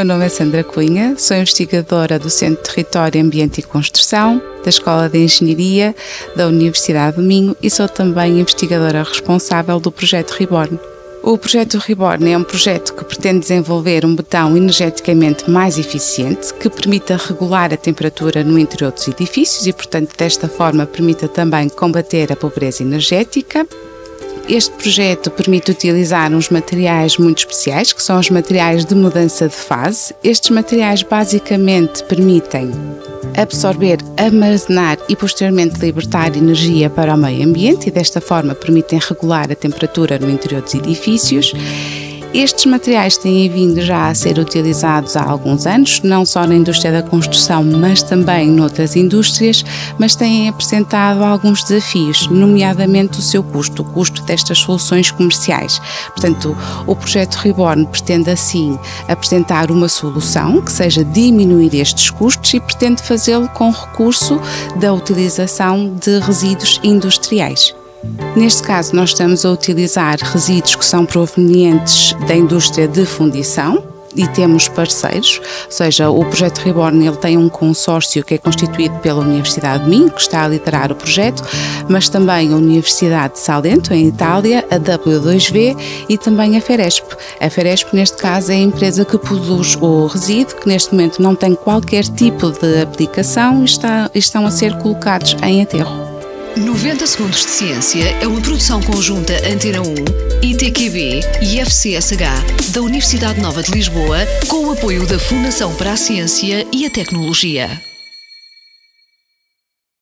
meu nome é Sandra Cunha, sou investigadora do Centro de Território, Ambiente e Construção, da Escola de Engenharia da Universidade do Minho e sou também investigadora responsável do projeto Reborn. O projeto Reborn é um projeto que pretende desenvolver um betão energeticamente mais eficiente, que permita regular a temperatura no interior dos edifícios e, portanto, desta forma permita também combater a pobreza energética. Este projeto permite utilizar uns materiais muito especiais, que são os materiais de mudança de fase. Estes materiais basicamente permitem absorver, armazenar e posteriormente libertar energia para o meio ambiente e desta forma permitem regular a temperatura no interior dos edifícios. Estes materiais têm vindo já a ser utilizados há alguns anos, não só na indústria da construção, mas também noutras indústrias, mas têm apresentado alguns desafios, nomeadamente o seu custo, o custo destas soluções comerciais. Portanto, o projeto Reborn pretende assim apresentar uma solução que seja diminuir estes custos e pretende fazê-lo com recurso da utilização de resíduos industriais. Neste caso, nós estamos a utilizar resíduos que são provenientes da indústria de fundição e temos parceiros, ou seja, o projeto Reborn ele tem um consórcio que é constituído pela Universidade de Minho, que está a liderar o projeto, mas também a Universidade de Salento, em Itália, a W2V e também a Feresp. A Feresp, neste caso, é a empresa que produz o resíduo, que neste momento não tem qualquer tipo de aplicação e estão a ser colocados em aterro. 90 Segundos de Ciência é uma produção conjunta Antena 1, ITQB e FCSH da Universidade Nova de Lisboa, com o apoio da Fundação para a Ciência e a Tecnologia.